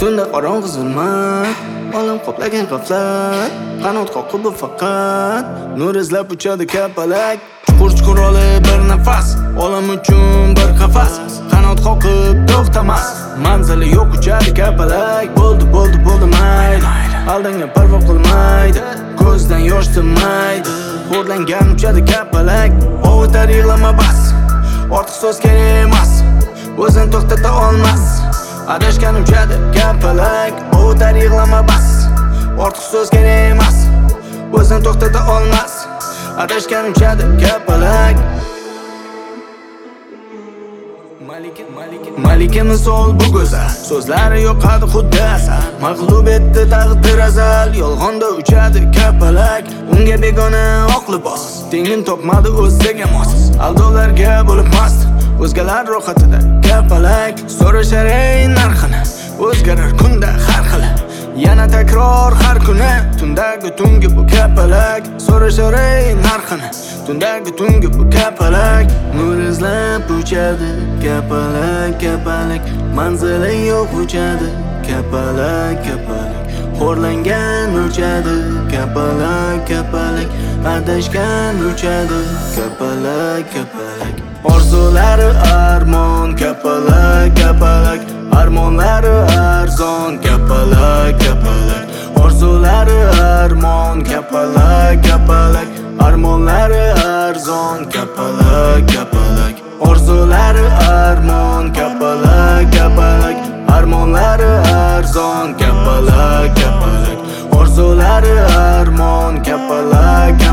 Tunda qorong'i zulmat, olam qoplagan g'aflat, qanot qoqib bu faqat nur izlab uchadi kapalak. Chuqur olib bir nafas, olam uchun bir qafas, qanot qoqib to'xtamas, manzili yo'q uchadi kapalak. Bo'ldi mayli, aldinga parvo qilmaydi, ko'zdan yosh tinmaydi, xo'rlangan uchadi kapalak. Ovutar yig'lama bas, ortiq so'z kerak emas, o'zini to'xtata olmas, adashgan uchadi kapalak. Ovutar yig'lama bas, ortiq so'z kerak emas, o'zini to'xtata olmas, adashgan uchadi kapalak. Malika misol bu go'zal, so'zlari yoqadi xuddi asal, mag'lub etdi taqdir azal, yolg'onda uchadi kapalak. Unga begona oq libos, tengin topmadi o'ziga mos, aldovlarga bo'lib mast, o'zgalar rohatida kapalak. So'rashar ey narxini, o'zgarar kunda har xil, yana takror har kuni, tundagi tungi bu kapalak. So'rashar ey narxini, tundagi tungi bu kapalak. Nur izlab uchadi kapalak, manzili yo'q uchadi kapalak. Xo'rlangan uchadi kapalak, adashgan uchadi kapalak. Orzulari armon kapalak, armonlari arzon kapalak. Orzulari armon kapalak, armonlari arzon kapalak. Orzulari armon kapalak, armonlari arzon kapalak. Orzulari armon kapalak.